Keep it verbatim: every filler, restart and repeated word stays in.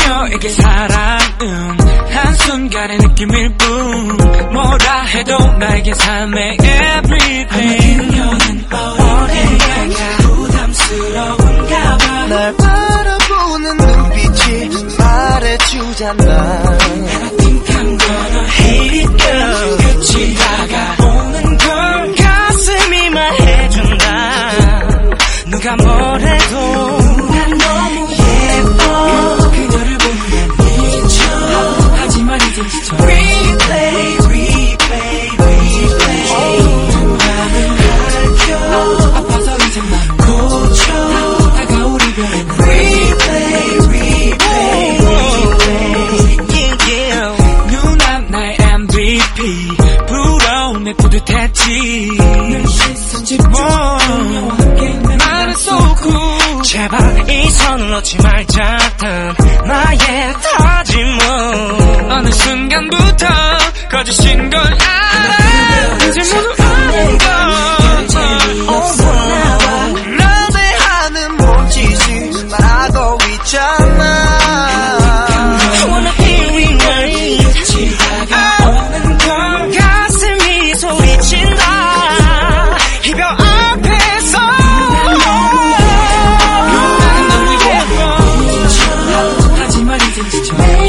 그녀에게 사랑은 한순간의 느낌일 뿐 뭐라 해도 나에게 삶의 everything 그녀는 어딘가가 부담스러운가 봐 날 바라보는 눈빛이 말해주잖아 I think I'm gonna hate it girl 끝이 다가오는 걸 가슴이 말해준다 누가 뭐래도 난 너무 예뻐 그녀를 보면 미쳐 하지만 이젠 지쳐 Replay replay replay 마음은 핥혀 아파서 이젠 맘을 고쳐 다가올 이별엔 Replay replay replay yeah, yeah. 누나 나의 엠브이피 부러운 내 뿌듯했지 늘 시선 집중 그녀와 함께 있는 나는 so cool 제발 이 손을 놓지 말자던 나의 다짐은 어느 순간부터 거짓인 걸 알아 이제 모두 아는 걸 날 대하는 몸짓을 말하고 있잖아 Wanna hear it right 같이 다가오는 걸 가슴이 소리친다 이별 앞에서 나는 너무 예뻐 하지만 이젠 지쳐